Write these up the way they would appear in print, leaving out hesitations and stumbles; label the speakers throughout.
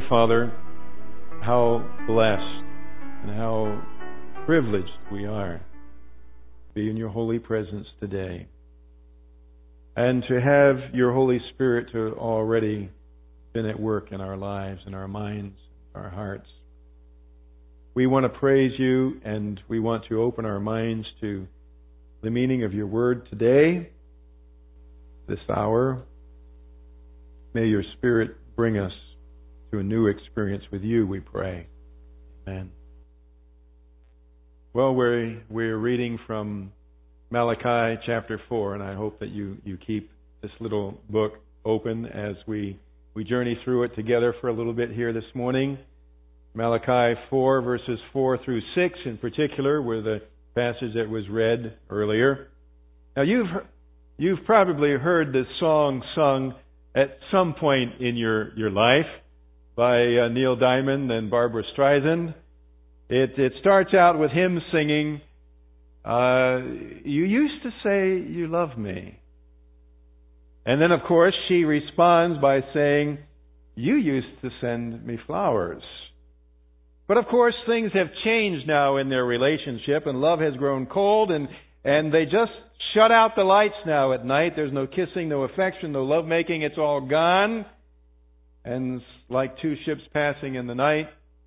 Speaker 1: Heavenly Father, how blessed and how privileged we are to be in your holy presence today, and to have your Holy Spirit to already been at work in our lives, in our minds, our hearts. We want to praise you, and we want to open our minds to the meaning of your word today, this hour. May your Spirit bring us to a new experience with you, we pray. Amen. Well, we're reading from Malachi chapter 4, and I hope that you keep this little book open as we journey through it together for a little bit here this morning. Malachi 4, verses 4 through 6 in particular were the passage that was read earlier. Now, you've probably heard this song sung at some point in your life by Neil Diamond and Barbara Streisand. It starts out with him singing, "You used to say you love me." And then, of course, she responds by saying, "You used to send me flowers." But, of course, things have changed now in their relationship, and love has grown cold, and they just shut out the lights now at night. There's no kissing, no affection, no lovemaking. It's all gone. And it's like two ships passing in the night.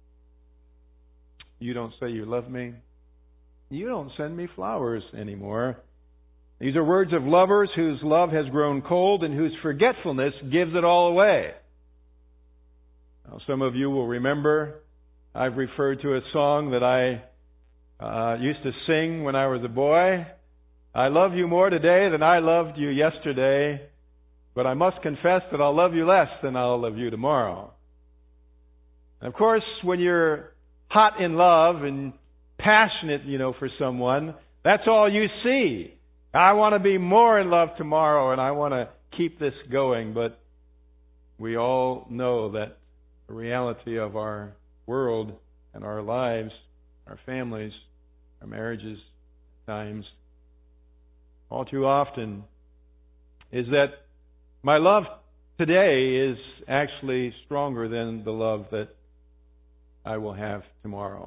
Speaker 1: You don't say you love me. You don't send me flowers anymore. These are words of lovers whose love has grown cold and whose forgetfulness gives it all away. Now, some of you will remember I've referred to a song that I used to sing when I was a boy. I love you more today than I loved you yesterday, but I must confess that I'll love you less than I'll love you tomorrow. And of course, when you're hot in love and passionate, for someone, that's all you see. I want to be more in love tomorrow, and I want to keep this going. But we all know that the reality of our world and our lives, our families, our marriages, at times, all too often, is that my love today is actually stronger than the love that I will have tomorrow.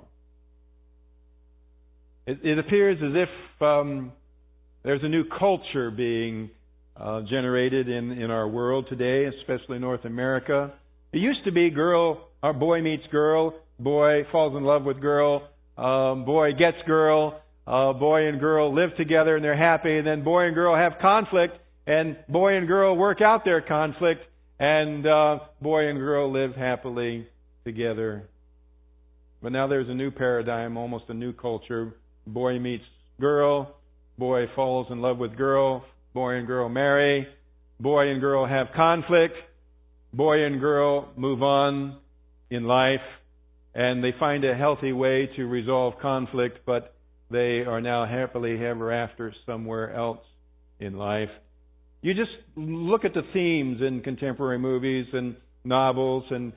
Speaker 1: It appears as if there's a new culture being generated in our world today, especially North America. It used to be boy meets girl, boy falls in love with girl, boy gets girl, boy and girl live together and they're happy, and then boy and girl have conflict, and boy and girl work out their conflict, and boy and girl live happily together. But now there's a new paradigm, almost a new culture. Boy meets girl, boy falls in love with girl, boy and girl marry, boy and girl have conflict, boy and girl move on in life, and they find a healthy way to resolve conflict, but they are now happily ever after somewhere else in life. You just look at the themes in contemporary movies and novels and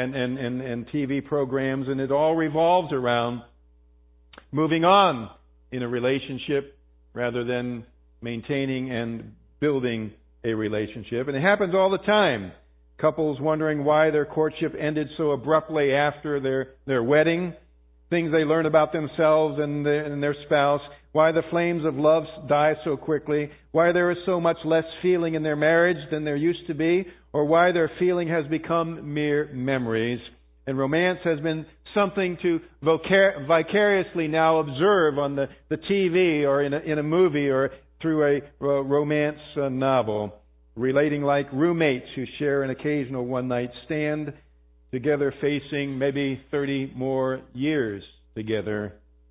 Speaker 1: TV programs, and it all revolves around moving on in a relationship rather than maintaining and building a relationship. And it happens all the time. Couples wondering why their courtship ended so abruptly after their wedding. Things they learn about themselves and their spouse. Why the flames of love die so quickly. Why there is so much less feeling in their marriage than there used to be. Or why their feeling has become mere memories. And romance has been something to vicariously now observe on the TV or in a movie or through a romance novel. Relating like roommates who share an occasional one-night stand together, facing maybe 30 more years together.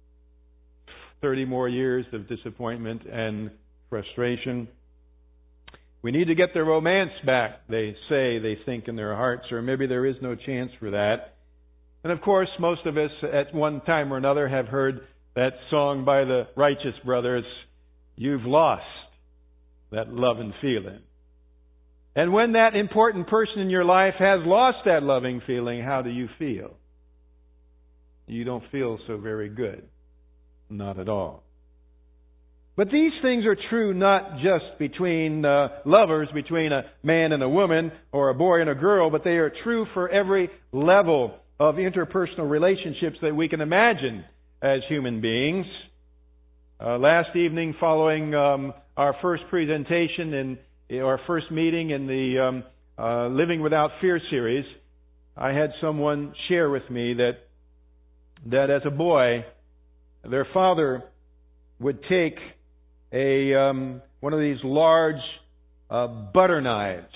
Speaker 1: 30 more years of disappointment and frustration. We need to get the romance back, they think in their hearts, or maybe there is no chance for that. And of course, most of us at one time or another have heard that song by the Righteous Brothers, "You've lost that loving feeling." And when that important person in your life has lost that loving feeling, how do you feel? You don't feel so very good. Not at all. But these things are true not just between lovers, between a man and a woman, or a boy and a girl, but they are true for every level of interpersonal relationships that we can imagine as human beings. Last evening, following our first presentation in our first meeting in the Living Without Fear series, I had someone share with me that as a boy, their father would take one of these large butter knives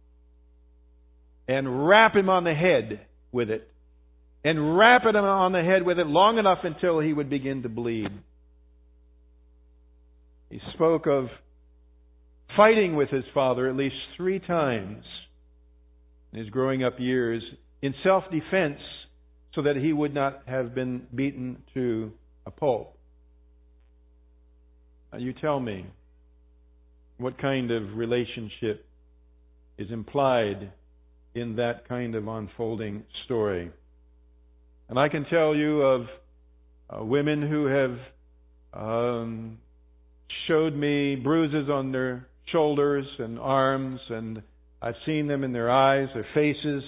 Speaker 1: and rap him on the head with it, and rap him on the head with it long enough until he would begin to bleed. He spoke of fighting with his father at least 3 times in his growing up years in self-defense so that he would not have been beaten to a pulp. Now you tell me, what kind of relationship is implied in that kind of unfolding story? And I can tell you of women who have showed me bruises on their shoulders and arms, and I've seen them in their eyes, their faces.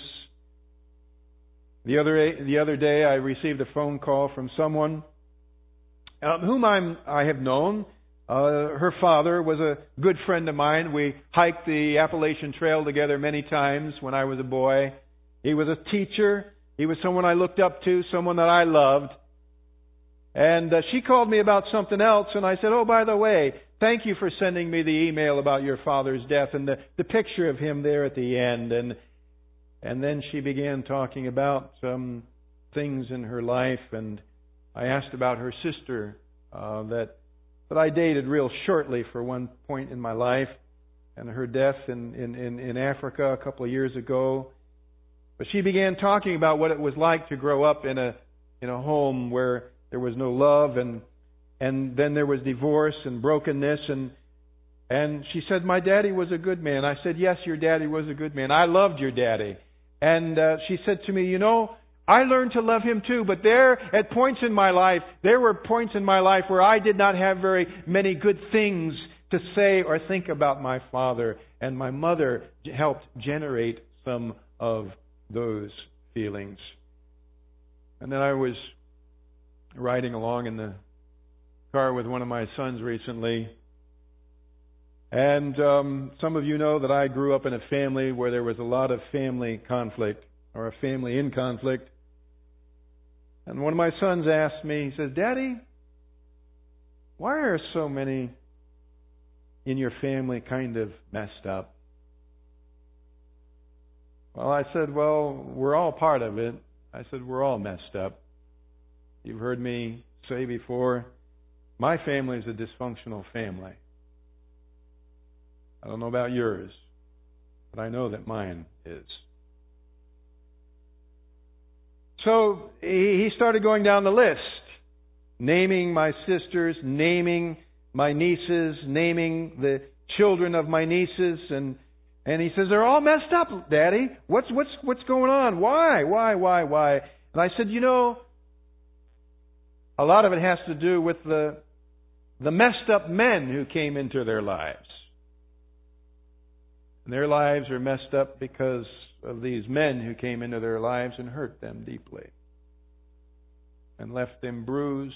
Speaker 1: The other day I received a phone call from someone whom I have known. Her father was a good friend of mine. We hiked the Appalachian Trail together many times when I was a boy. He was a teacher. He was someone I looked up to, someone that I loved. And she called me about something else, and I said, "Oh, by the way, thank you for sending me the email about your father's death and the picture of him there at the end." And then she began talking about some things in her life, and I asked about her sister that I dated real shortly for one point in my life, and her death in Africa a couple of years ago. But she began talking about what it was like to grow up in a home where there was no love, and then there was divorce and brokenness, and she said, "My daddy was a good man." I said, "Yes, your daddy was a good man. I loved your daddy." And she said to me, "I learned to love him too, but there were points in my life where I did not have very many good things to say or think about my father, and my mother helped generate some of those feelings." And then I was riding along in the car with one of my sons recently, and some of you know that I grew up in a family where there was a lot of family conflict, or a family in conflict. And one of my sons asked me, he says, "Daddy, why are so many in your family kind of messed up?" Well, I said, "Well, we're all part of it." I said, "We're all messed up. You've heard me say before, my family is a dysfunctional family. I don't know about yours, but I know that mine is." So he started going down the list, naming my sisters, naming my nieces, naming the children of my nieces, and he says, "They're all messed up, Daddy. What's going on? Why? And I said, a lot of it has to do with the messed up men who came into their lives. And their lives are messed up because of these men who came into their lives and hurt them deeply, and left them bruised,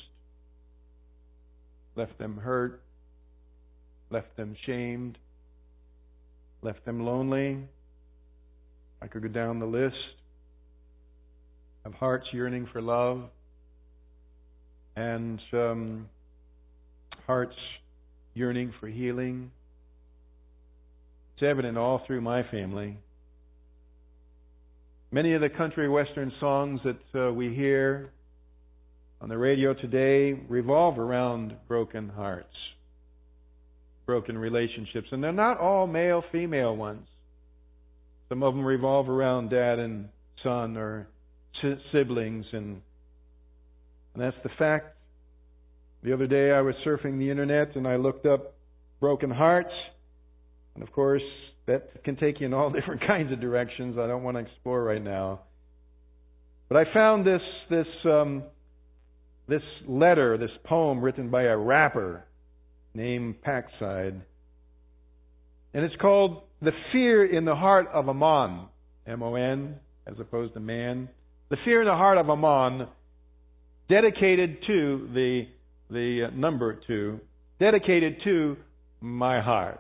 Speaker 1: left them hurt, left them shamed, left them lonely. I could go down the list of hearts yearning for love, and hearts yearning for healing. It's evident all through my family. Many of the country western songs that we hear on the radio today revolve around broken hearts, broken relationships. And they're not all male-female ones. Some of them revolve around dad and son, or siblings, and that's the fact. The other day I was surfing the internet and I looked up broken hearts. And of course, that can take you in all different kinds of directions I don't want to explore right now. But I found this letter, this poem written by a rapper named Paxide. And it's called The Fear in the Heart of Ammon, M-O-N, as opposed to man. The Fear in the Heart of Ammon, dedicated to the number 2, dedicated to my heart.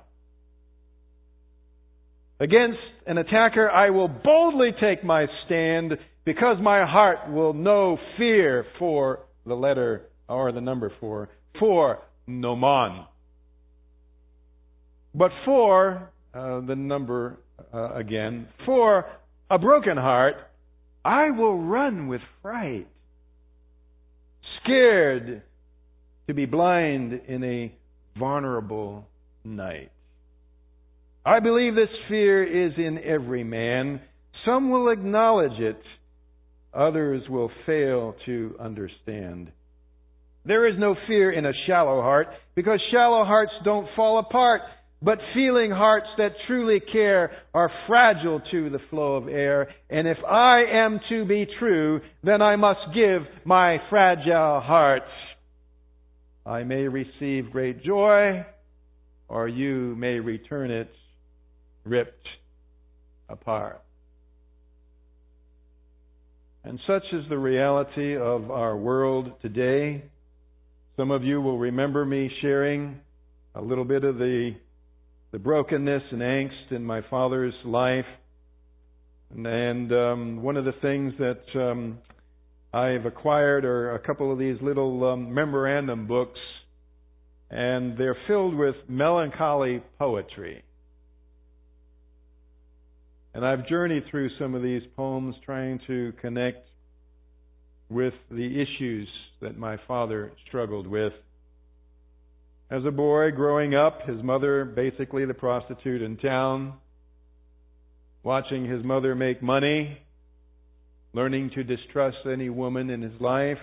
Speaker 1: Against an attacker I will boldly take my stand, because my heart will know fear for the letter or the number 4, for Noman. But for the number again, for a broken heart, I will run with fright, scared to be blind in a vulnerable night. I believe this fear is in every man. Some will acknowledge it. Others will fail to understand. There is no fear in a shallow heart, because shallow hearts don't fall apart. But feeling hearts that truly care are fragile to the flow of air. And if I am to be true, then I must give my fragile heart. I may receive great joy, or you may return it ripped apart. And such is the reality of our world today. Some of you will remember me sharing a little bit of the brokenness and angst in my father's life. And one of the things that I've acquired are a couple of these little memorandum books, and they're filled with melancholy poetry. And I've journeyed through some of these poems trying to connect with the issues that my father struggled with. As a boy growing up, his mother basically the prostitute in town, watching his mother make money, learning to distrust any woman in his life,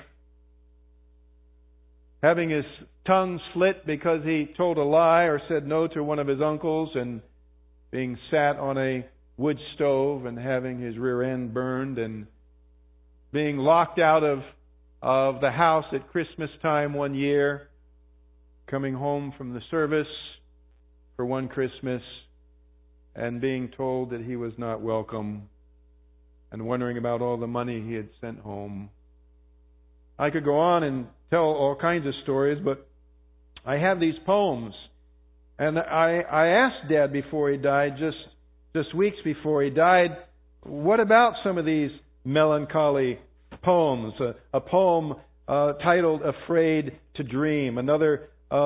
Speaker 1: having his tongue slit because he told a lie or said no to one of his uncles, and being sat on a wood stove and having his rear end burned, and being locked out of the house at Christmas time one year, coming home from the service for one Christmas and being told that he was not welcome, and wondering about all the money he had sent home. I could go on and tell all kinds of stories, but I have these poems. And I asked Dad before he died, just weeks before he died, what about some of these melancholy poems? A poem titled Afraid to Dream. Another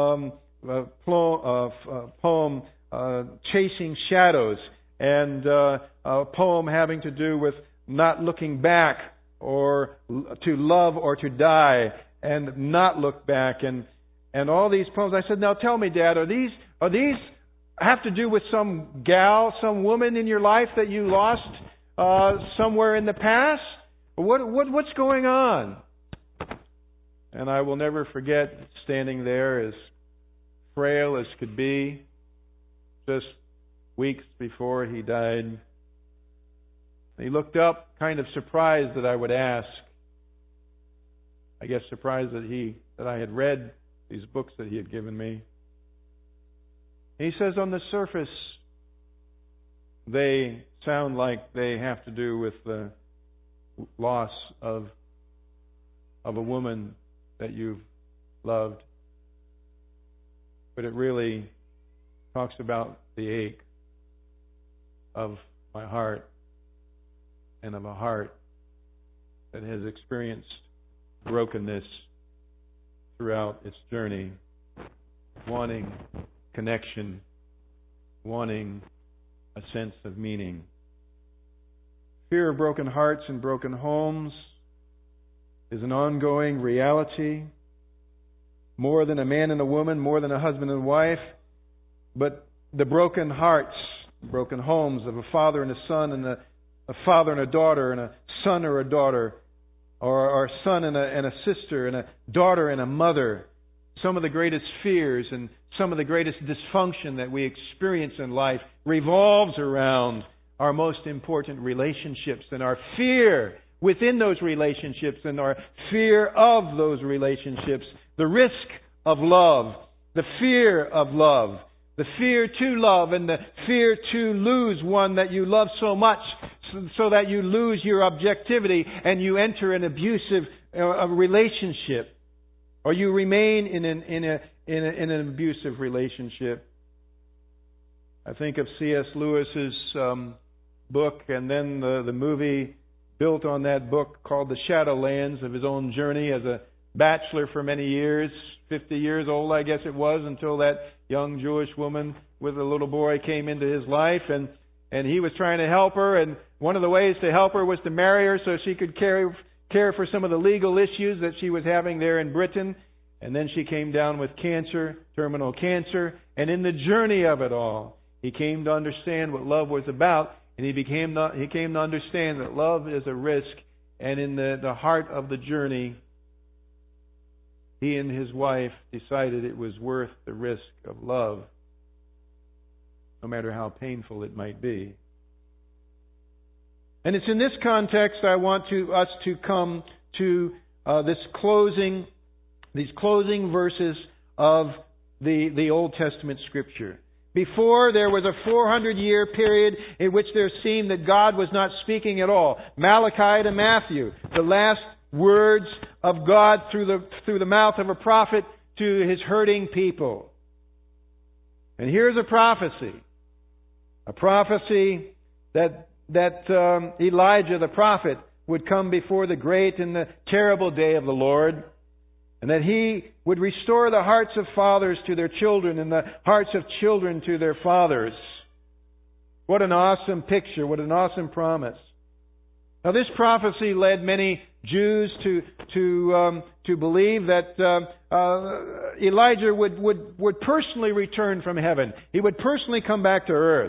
Speaker 1: poem, Chasing Shadows. And a poem having to do with not looking back, or to love or to die, and not look back. And all these poems. I said, now tell me, Dad, are these have to do with some gal, some woman in your life that you lost somewhere in the past? What's going on? And I will never forget standing there, as frail as could be, just weeks before he died. He looked up, kind of surprised that I would ask. I guess surprised that I had read these books that he had given me. He says, on the surface, they sound like they have to do with the loss of a woman that you've loved. But it really talks about the ache of my heart, and of a heart that has experienced brokenness throughout its journey, wanting connection, wanting a sense of meaning. Fear of broken hearts and broken homes is an ongoing reality, more than a man and a woman, more than a husband and wife. But the broken hearts, broken homes of a father and a son, and a father and a daughter, and a son or a daughter, or a son and a sister, and a daughter and a mother. Some of the greatest fears and some of the greatest dysfunction that we experience in life revolves around our most important relationships, and our fear within those relationships, and our fear of those relationships, the risk of love, the fear of love, the fear to love, and the fear to lose one that you love so much, so that you lose your objectivity and you enter an abusive relationship, or you remain in an abusive relationship. I think of C.S. Lewis's book, and then the movie built on that book called The Shadowlands, of his own journey as a bachelor for many years, 50 years old, I guess it was, until that young Jewish woman with a little boy came into his life, and he was trying to help her, and one of the ways to help her was to marry her so she could care for some of the legal issues that she was having there in Britain. And then she came down with cancer, terminal cancer, and in the journey of it all, he came to understand what love was about, and he came to understand that love is a risk, and in the heart of the journey, he and his wife decided it was worth the risk of love, no matter how painful it might be. And it's in this context I want us to come to these closing verses of the Old Testament Scripture. Before, there was a 400-year period in which there seemed that God was not speaking at all. Malachi to Matthew, the last words of God through the mouth of a prophet to his hurting people. And here's a prophecy that Elijah the prophet would come before the great and the terrible day of the Lord, and that he would restore the hearts of fathers to their children and the hearts of children to their fathers. What an awesome picture, what an awesome promise. Now, this prophecy led many Jews to believe that Elijah would personally return from heaven. He would personally come back to earth.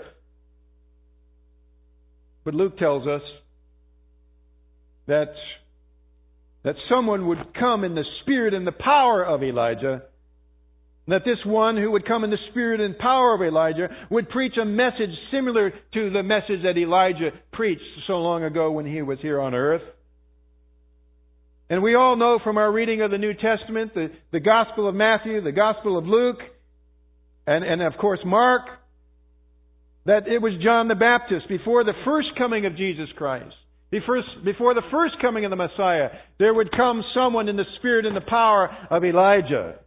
Speaker 1: But Luke tells us that someone would come in the spirit and the power of Elijah, and that this one who would come in the spirit and power of Elijah would preach a message similar to the message that Elijah preached so long ago when he was here on earth. And we all know from our reading of the New Testament, the Gospel of Matthew, the Gospel of Luke, and of course Mark, that it was John the Baptist before the first coming of Jesus Christ. Before the first coming of the Messiah, there would come someone in the spirit and the power of Elijah.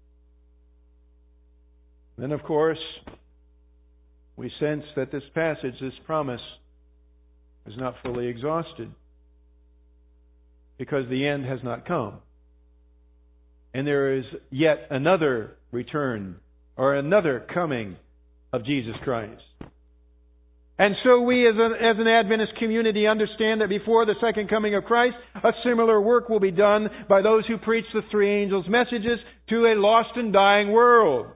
Speaker 1: Then, of course, we sense that this passage, this promise, is not fully exhausted, because the end has not come. And there is yet another return, or another coming of Jesus Christ. And so we as an Adventist community understand that before the second coming of Christ, a similar work will be done by those who preach the three angels' messages to a lost and dying world.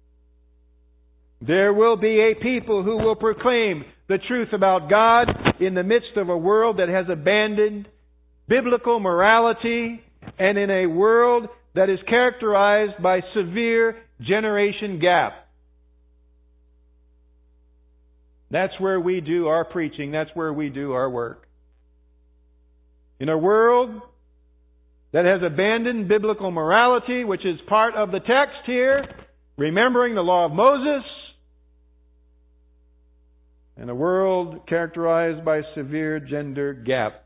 Speaker 1: There will be a people who will proclaim the truth about God in the midst of a world that has abandoned biblical morality, and in a world that is characterized by severe generation gap. That's where we do our preaching. That's where we do our work. In a world that has abandoned biblical morality, which is part of the text here, remembering the law of Moses, in a world characterized by severe gender gap.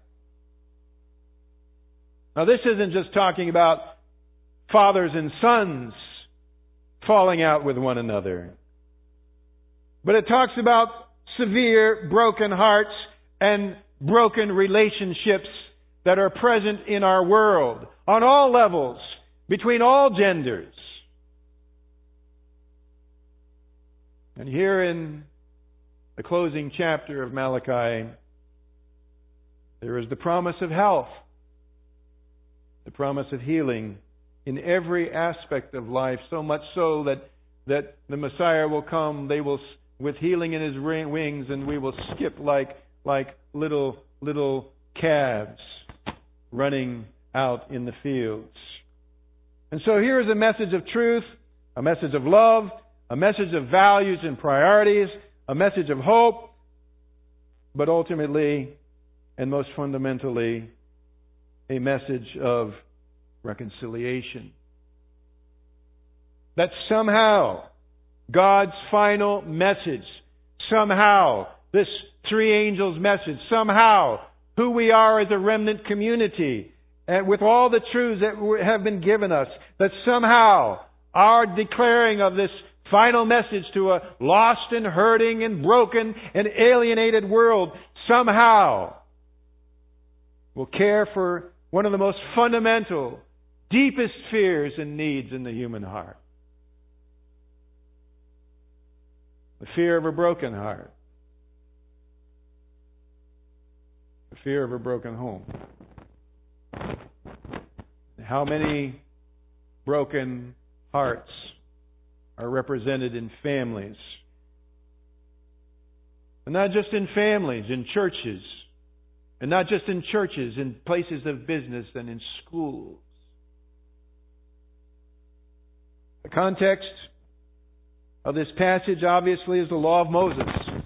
Speaker 1: Now, this isn't just talking about fathers and sons falling out with one another, but it talks about severe broken hearts and broken relationships that are present in our world on all levels, between all genders. And here in the closing chapter of Malachi, there is the promise of health, the promise of healing in every aspect of life, so much so that the Messiah will come, they will with healing in his wings, and we will skip like little calves running out in the fields. And so here is a message of truth, a message of love, a message of values and priorities, a message of hope, but ultimately and most fundamentally, a message of reconciliation. that somehow God's final message, somehow this three angels' message, somehow who we are as a remnant community, and with all the truths that have been given us, that somehow our declaring of this final message to a lost and hurting and broken and alienated world somehow will care for one of the most fundamental, deepest fears and needs in the human heart. The fear of a broken heart. The fear of a broken home. How many broken hearts are represented in families? And not just in families, in churches. And not just in churches, in places of business and in schools. The context of this passage, obviously, is the law of Moses.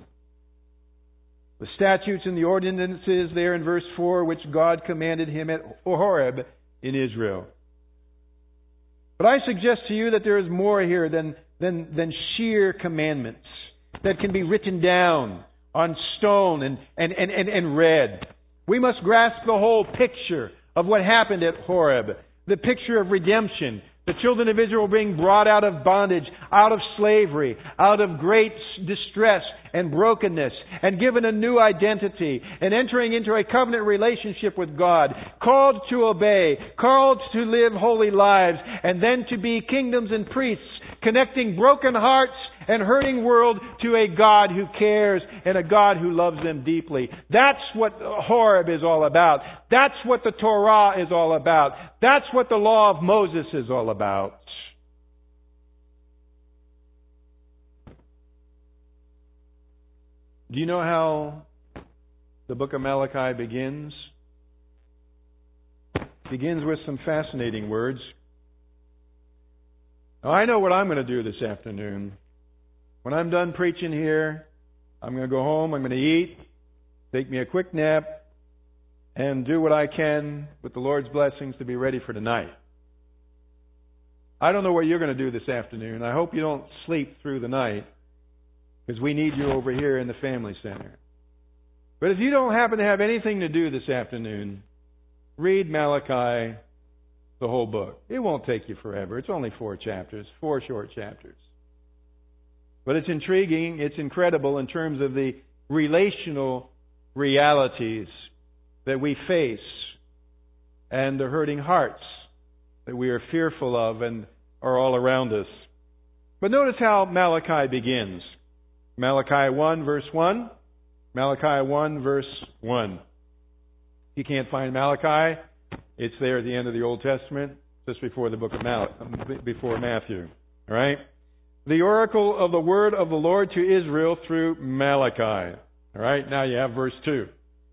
Speaker 1: The statutes and the ordinances there in verse 4, which God commanded him at Horeb in Israel. But I suggest to you that there is more here than sheer commandments that can be written down on stone and read. We must grasp the whole picture of what happened at Horeb. The picture of redemption. The children of Israel being brought out of bondage, out of slavery, out of great distress and brokenness, and given a new identity, and entering into a covenant relationship with God, called to obey, called to live holy lives, and then to be kingdoms and priests, connecting broken hearts and hurting world to a God who cares and a God who loves them deeply. That's what Horeb is all about. That's what the Torah is all about. That's what the law of Moses is all about. Do you know how the book of Malachi begins? It begins with some fascinating words. Now, I know what I'm going to do this afternoon. When I'm done preaching here, I'm going to go home, I'm going to eat, take me a quick nap, and do what I can with the Lord's blessings to be ready for tonight. I don't know what you're going to do this afternoon. I hope you don't sleep through the night, because we need you over here in the family center. But if you don't happen to have anything to do this afternoon, read Malachi, the whole book. It won't take you forever. It's only 4 chapters, 4 short chapters. But it's intriguing, it's incredible in terms of the relational realities that we face and the hurting hearts that we are fearful of and are all around us. But notice how Malachi begins. Malachi 1 verse 1. Malachi 1 verse 1. If you can't find Malachi, it's there at the end of the Old Testament, just before the book of before Matthew. All right? The oracle of the word of the Lord to Israel through Malachi. All right, now you have verse 2.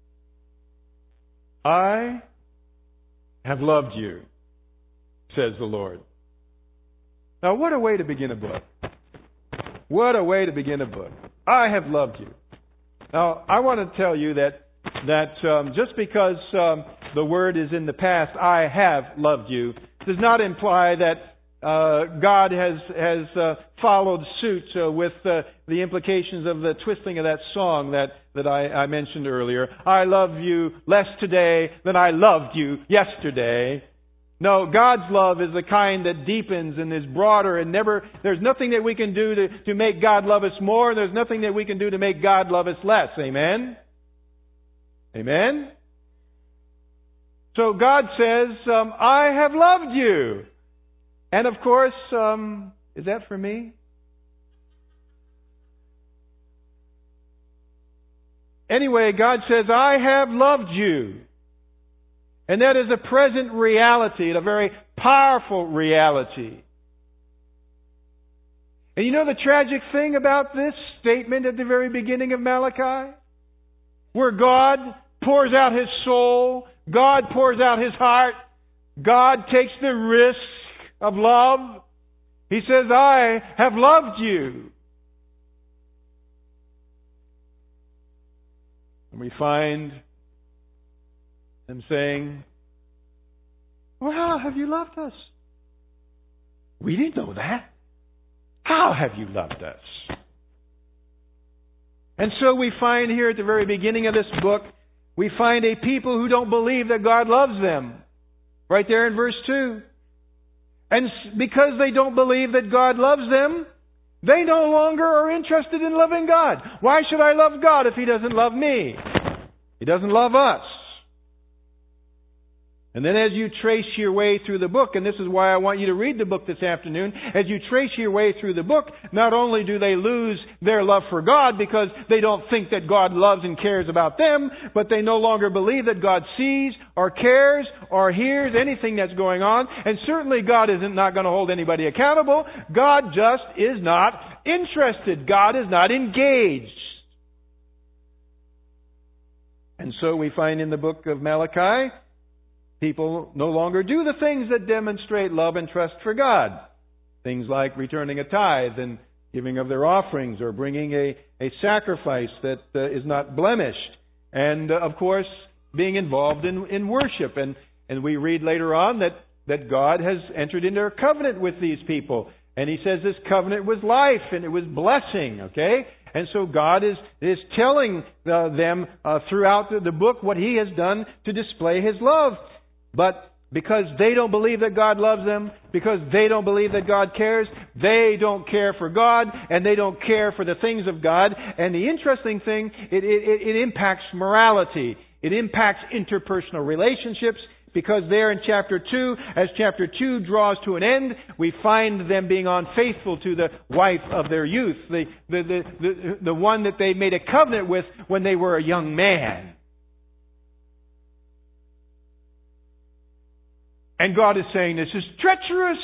Speaker 1: I have loved you, says the Lord. Now, what a way to begin a book. What a way to begin a book. I have loved you. Now, I want to tell you that just because the word is in the past, I have loved you, does not imply that God has followed suit with the implications of the twisting of that song that I mentioned earlier. I love you less today than I loved you yesterday. No, God's love is the kind that deepens and is broader and there's nothing that we can do to make God love us more, and there's nothing that we can do to make God love us less. Amen? Amen? So God says, I have loved you. And of course, is that for me? Anyway, God says, I have loved you. And that is a present reality, and a very powerful reality. And you know the tragic thing about this statement at the very beginning of Malachi? Where God pours out His soul, God pours out His heart, God takes the risk of love. He says, I have loved you. And we find Him saying, well, how have you loved us? We didn't know that. How have you loved us? And so we find here at the very beginning of this book, we find a people who don't believe that God loves them. Right there in verse 2. And because they don't believe that God loves them, they no longer are interested in loving God. Why should I love God if He doesn't love me? He doesn't love us. And then as you trace your way through the book, and this is why I want you to read the book this afternoon, as you trace your way through the book, not only do they lose their love for God because they don't think that God loves and cares about them, but they no longer believe that God sees or cares or hears anything that's going on. And certainly God isn't not going to hold anybody accountable. God just is not interested. God is not engaged. And so we find in the book of Malachi, people no longer do the things that demonstrate love and trust for God. Things like returning a tithe and giving of their offerings or bringing a sacrifice that is not blemished. And, of course, being involved in worship. And we read later on that God has entered into a covenant with these people. And He says this covenant was life and it was blessing, okay? And so God is telling them throughout the book what He has done to display His love. But because they don't believe that God loves them, because they don't believe that God cares, they don't care for God, and they don't care for the things of God. And the interesting thing, it impacts morality. It impacts interpersonal relationships, because there in chapter 2, as chapter 2 draws to an end, we find them being unfaithful to the wife of their youth, the one that they made a covenant with when they were a young man. And God is saying, this is treacherous.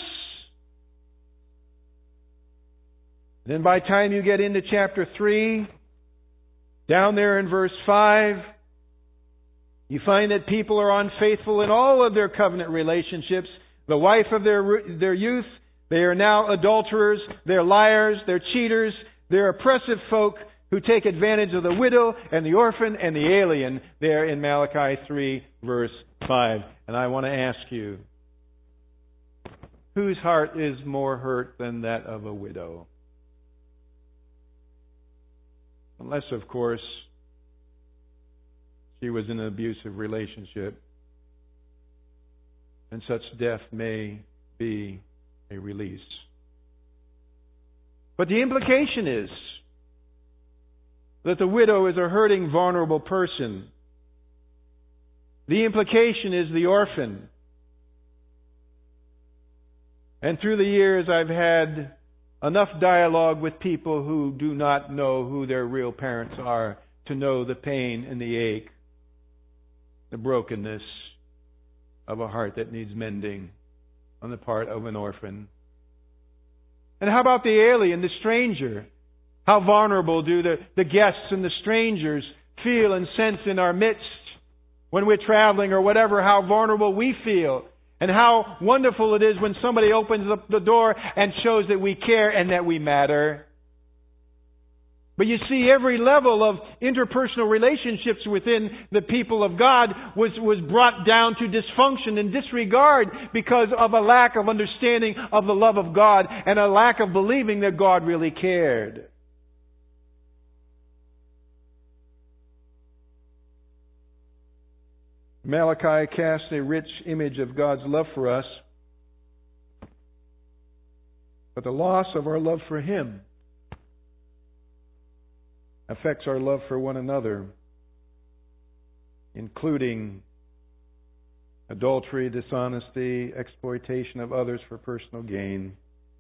Speaker 1: Then by the time you get into chapter 3, down there in verse 5, you find that people are unfaithful in all of their covenant relationships. The wife of their youth, they are now adulterers, they're liars, they're cheaters, they're oppressive folk who take advantage of the widow and the orphan and the alien there in Malachi 3, verse 5. And I want to ask you, whose heart is more hurt than that of a widow? Unless, of course, she was in an abusive relationship, and such death may be a release. But the implication is that the widow is a hurting, vulnerable person. The implication is the orphan. And through the years, I've had enough dialogue with people who do not know who their real parents are to know the pain and the ache, the brokenness of a heart that needs mending on the part of an orphan. And how about the alien, the stranger? How vulnerable do the guests and the strangers feel and sense in our midst when we're traveling or whatever, how vulnerable we feel. And how wonderful it is when somebody opens up the door and shows that we care and that we matter. But you see, every level of interpersonal relationships within the people of God was brought down to dysfunction and disregard because of a lack of understanding of the love of God and a lack of believing that God really cared. Malachi casts a rich image of God's love for us, but the loss of our love for Him affects our love for one another, including adultery, dishonesty, exploitation of others for personal gain.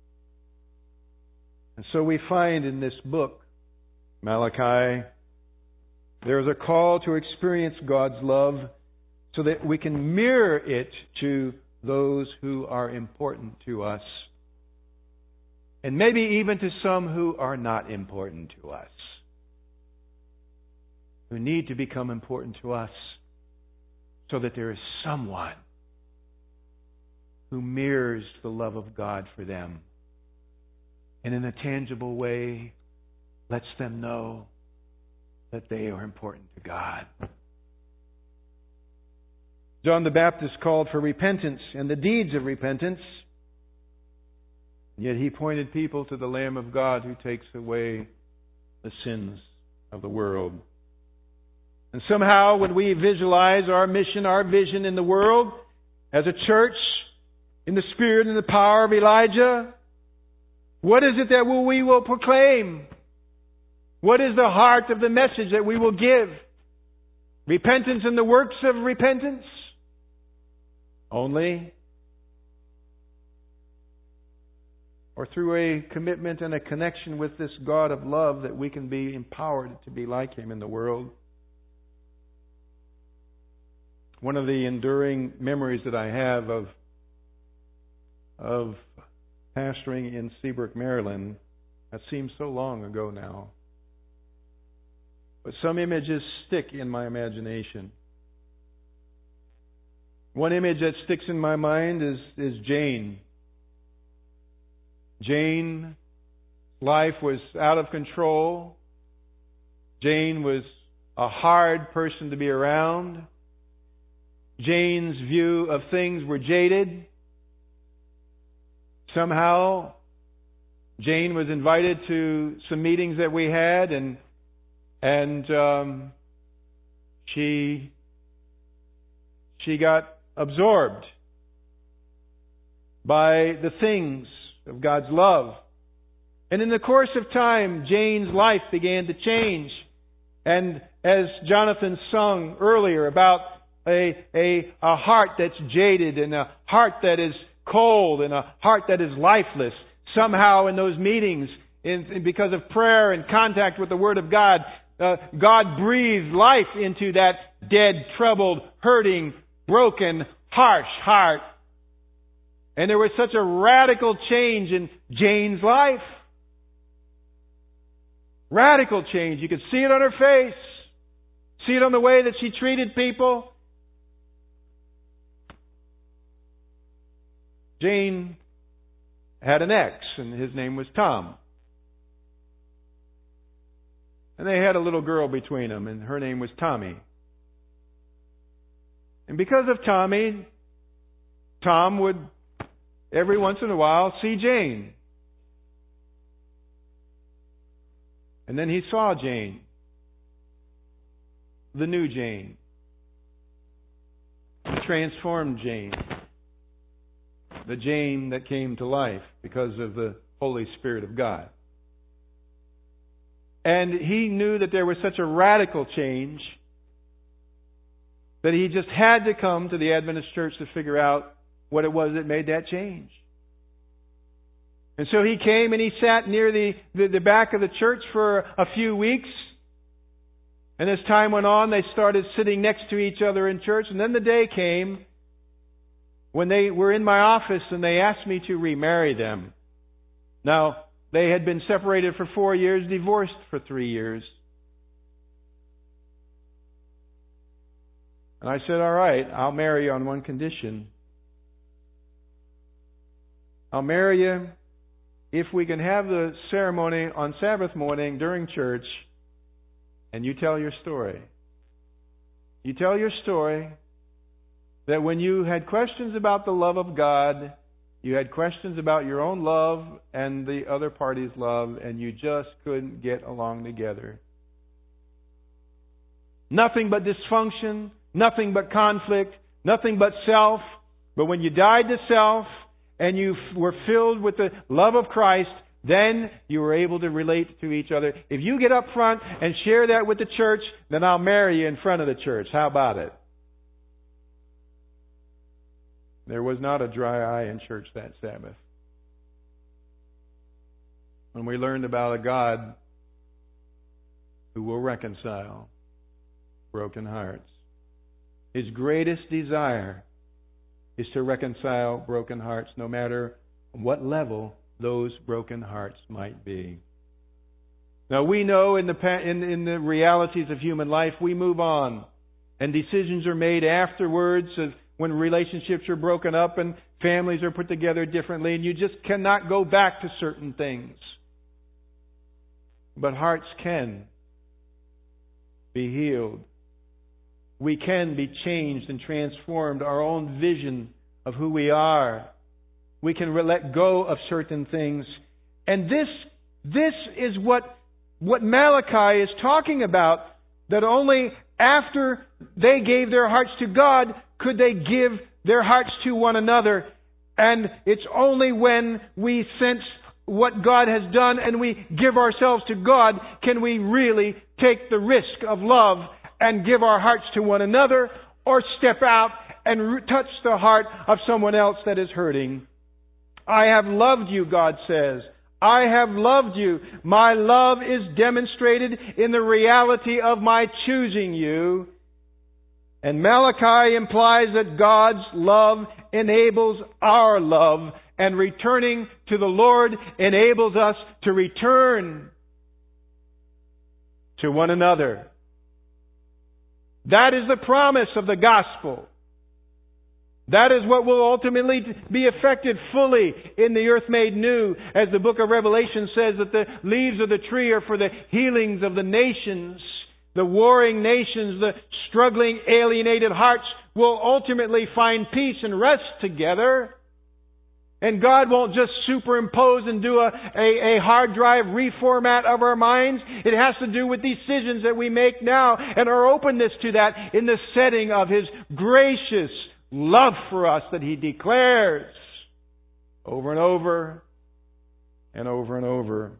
Speaker 1: And so we find in this book, Malachi, there is a call to experience God's love so that we can mirror it to those who are important to us. And maybe even to some who are not important to us, who need to become important to us, so that there is someone who mirrors the love of God for them, and in a tangible way lets them know that they are important to God. John the Baptist called for repentance and the deeds of repentance. Yet He pointed people to the Lamb of God who takes away the sins of the world. And somehow when we visualize our mission, our vision in the world, as a church, in the spirit and the power of Elijah, what is it that we will proclaim? What is the heart of the message that we will give? Repentance and the works of repentance? Only? Or through a commitment and a connection with this God of love that we can be empowered to be like Him in the world? One of the enduring memories that I have of pastoring in Seabrook, Maryland, that seems so long ago now, but some images stick in my imagination. One image that sticks in my mind is Jane. Jane's life was out of control. Jane was a hard person to be around. Jane's view of things were jaded. Somehow, Jane was invited to some meetings that we had, and she got absorbed by the things of God's love. And in the course of time, Jane's life began to change. And as Jonathan sung earlier about a heart that's jaded and a heart that is cold and a heart that is lifeless, somehow in those meetings, because of prayer and contact with the Word of God, God breathed life into that dead, troubled, hurting, broken, harsh heart. And there was such a radical change in Jane's life. Radical change. You could see it on her face. See it on the way that she treated people. Jane had an ex, and his name was Tom. And they had a little girl between them, and her name was Tommy. And because of Tommy, Tom would, every once in a while, see Jane. And then he saw Jane, the new Jane, the transformed Jane, the Jane that came to life because of the Holy Spirit of God. And he knew that there was such a radical change that he just had to come to the Adventist church to figure out what it was that made that change. And so he came and he sat near the back of the church for a few weeks. And as time went on, they started sitting next to each other in church. And then the day came when they were in my office and they asked me to remarry them. Now, they had been separated for 4 years, divorced for 3 years. And I said, all right, I'll marry you on one condition. I'll marry you if we can have the ceremony on Sabbath morning during church and you tell your story. You tell your story that when you had questions about the love of God, you had questions about your own love and the other party's love, and you just couldn't get along together. Nothing but dysfunction, nothing but conflict, nothing but self. But when you died to self and you were filled with the love of Christ, then you were able to relate to each other. If you get up front and share that with the church, then I'll marry you in front of the church. How about it? There was not a dry eye in church that Sabbath. When we learned about a God who will reconcile broken hearts. His greatest desire is to reconcile broken hearts, no matter what level those broken hearts might be. Now we know in the realities of human life, we move on, and decisions are made afterwards of when relationships are broken up and families are put together differently, and you just cannot go back to certain things. But hearts can be healed. We can be changed and transformed. Our own vision of who we are we can let go of certain things. And this is what Malachi is talking about, that only after they gave their hearts to God could they give their hearts to one another. And it's only when we sense what God has done and we give ourselves to God can we really take the risk of love and give our hearts to one another, or step out and touch the heart of someone else that is hurting. I have loved you, God says. I have loved you. My love is demonstrated in the reality of my choosing you. And Malachi implies that God's love enables our love, and returning to the Lord enables us to return to one another. That is the promise of the gospel. That is what will ultimately be effected fully in the earth made new. As the book of Revelation says that the leaves of the tree are for the healings of the nations. The warring nations, the struggling, alienated hearts will ultimately find peace and rest together. And God won't just superimpose and do a hard drive reformat of our minds. It has to do with decisions that we make now and our openness to that in the setting of His gracious love for us that He declares over and over and over and over.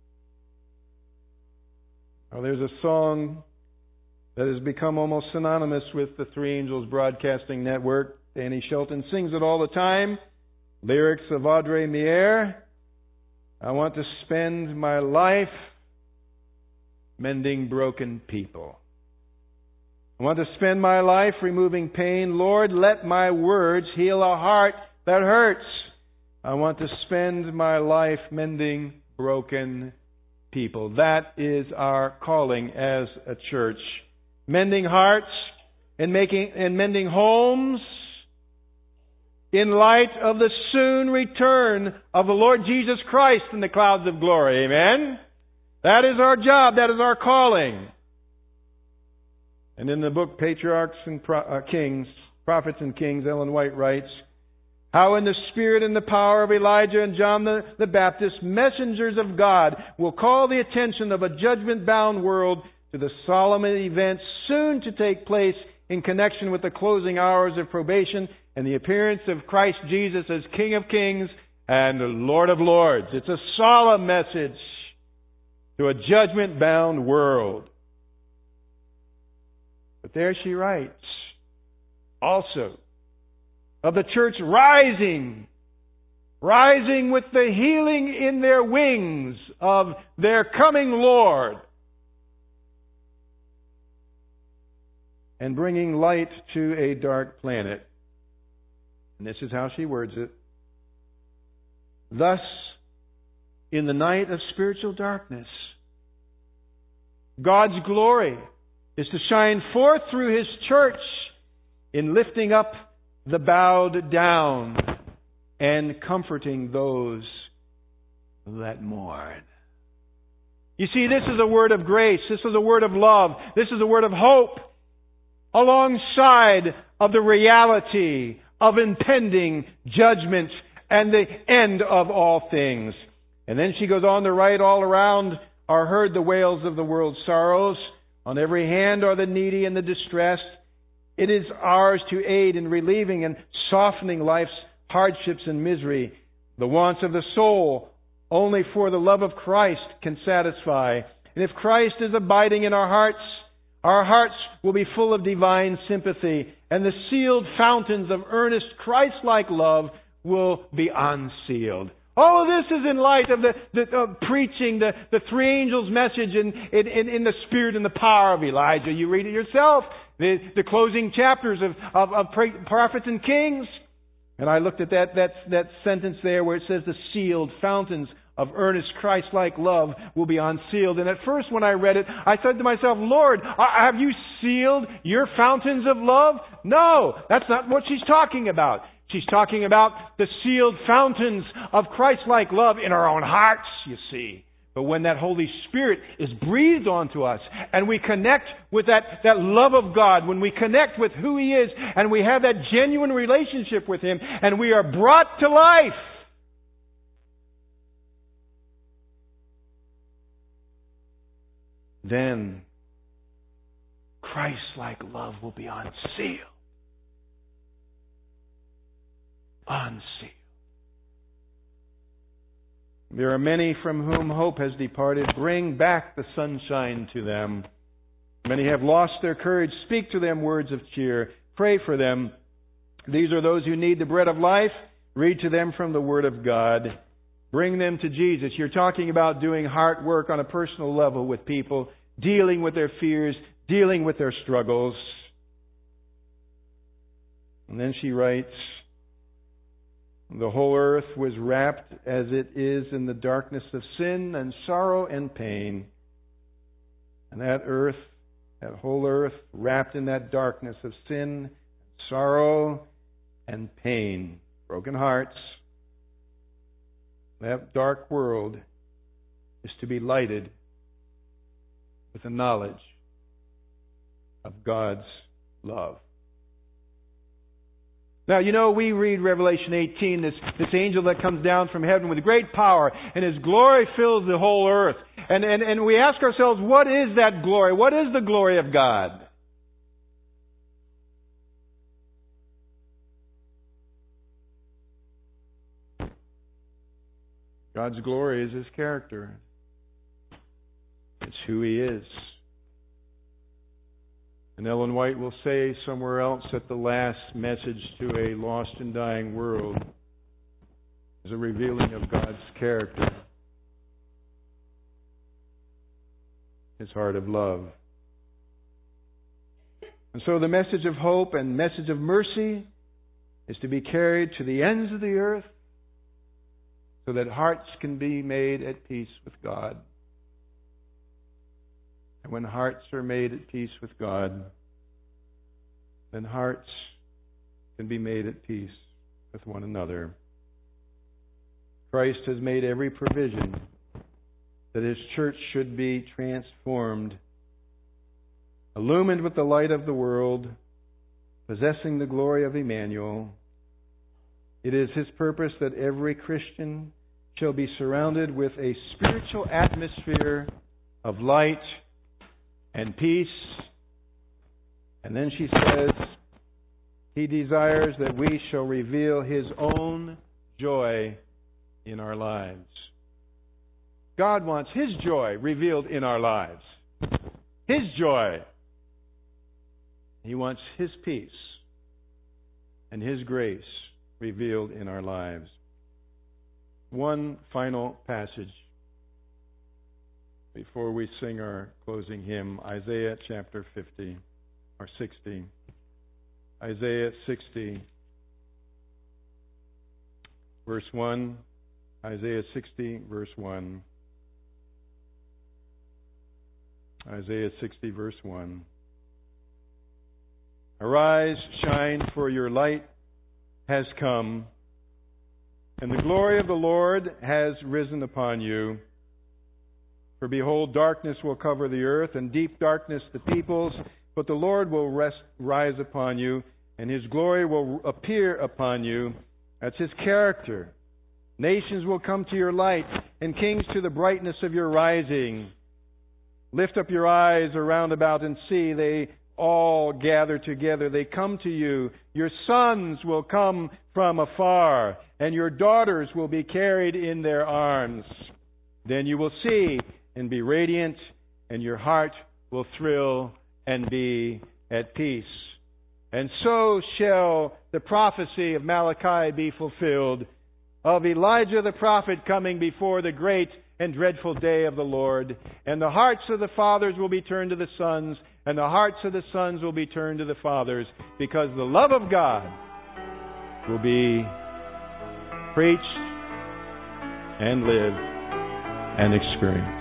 Speaker 1: Now, there's a song that has become almost synonymous with the Three Angels Broadcasting Network. Danny Shelton sings it all the time. Lyrics of Audrey Mier. I want to spend my life mending broken people. I want to spend my life removing pain. Lord, let my words heal a heart that hurts. I want to spend my life mending broken people. That is our calling as a church. Mending hearts and mending homes in light of the soon return of the Lord Jesus Christ in the clouds of glory. Amen? That is our job. That is our calling. And in the book Patriarchs and Kings, Prophets and Kings, Ellen White writes, how in the spirit and the power of Elijah and John the Baptist, messengers of God will call the attention of a judgment-bound world to the solemn events soon to take place in connection with the closing hours of probation and the appearance of Christ Jesus as King of Kings and Lord of Lords. It's a solemn message to a judgment-bound world. But there she writes, also, of the church rising with the healing in their wings of their coming Lord, and bringing light to a dark planet. And this is how she words it. Thus, in the night of spiritual darkness, God's glory is to shine forth through His church in lifting up the bowed down and comforting those that mourn. You see, this is a word of grace. This is a word of love. This is a word of hope alongside of the reality of impending judgment and the end of all things. And then she goes on to write, all around are heard the wails of the world's sorrows. On every hand are the needy and the distressed. It is ours to aid in relieving and softening life's hardships and misery. The wants of the soul only for the love of Christ can satisfy. And if Christ is abiding in our hearts will be full of divine sympathy, and the sealed fountains of earnest Christ-like love will be unsealed. All of this is in light of the preaching, the three angels' message in the spirit and the power of Elijah. You read it yourself. The closing chapters of Prophets and Kings. And I looked at that sentence there where it says the sealed fountains of earnest Christ-like love will be unsealed. And at first when I read it, I said to myself, Lord, have you sealed your fountains of love? No, that's not what she's talking about. She's talking about the sealed fountains of Christ-like love in our own hearts, you see. But when that Holy Spirit is breathed onto us and we connect with that love of God, when we connect with who He is and we have that genuine relationship with Him and we are brought to life, then Christ-like love will be unsealed. Unsealed. There are many from whom hope has departed. Bring back the sunshine to them. Many have lost their courage. Speak to them words of cheer. Pray for them. These are those who need the bread of life. Read to them from the Word of God. Bring them to Jesus. You're talking about doing heart work on a personal level with people, dealing with their fears, dealing with their struggles. And then she writes, the whole earth was wrapped as it is in the darkness of sin and sorrow and pain. And that whole earth, wrapped in that darkness of sin, sorrow, and pain, broken hearts, that dark world is to be lighted with the knowledge of God's love. Now, we read Revelation 18, this angel that comes down from heaven with great power, and His glory fills the whole earth. And we ask ourselves, what is that glory? What is the glory of God? God's glory is His character. It's who He is. And Ellen White will say somewhere else that the last message to a lost and dying world is a revealing of God's character, His heart of love. And so the message of hope and message of mercy is to be carried to the ends of the earth so that hearts can be made at peace with God. And when hearts are made at peace with God, then hearts can be made at peace with one another. Christ has made every provision that His church should be transformed, illumined with the light of the world, possessing the glory of Emmanuel. It is His purpose that every Christian shall be surrounded with a spiritual atmosphere of light and peace. And then she says, He desires that we shall reveal His own joy in our lives. God wants His joy revealed in our lives. His joy. He wants His peace and His grace revealed in our lives. One final passage before we sing our closing hymn, Isaiah chapter 50 or 60. Isaiah 60, verse 1. Isaiah 60, verse 1. Isaiah 60, verse 1. Arise, shine, for your light has come, and the glory of the Lord has risen upon you. For behold, darkness will cover the earth, and deep darkness the peoples. But the Lord will rise upon you, and His glory will appear upon you. That's His character. Nations will come to your light, and kings to the brightness of your rising. Lift up your eyes around about and see. They all gather together. They come to you. Your sons will come from afar, and your daughters will be carried in their arms. Then you will see and be radiant, and your heart will thrill and be at peace. And so shall the prophecy of Malachi be fulfilled, of Elijah the prophet coming before the great and dreadful day of the Lord. And the hearts of the fathers will be turned to the sons, and the hearts of the sons will be turned to the fathers, because the love of God will be preached and lived and experienced.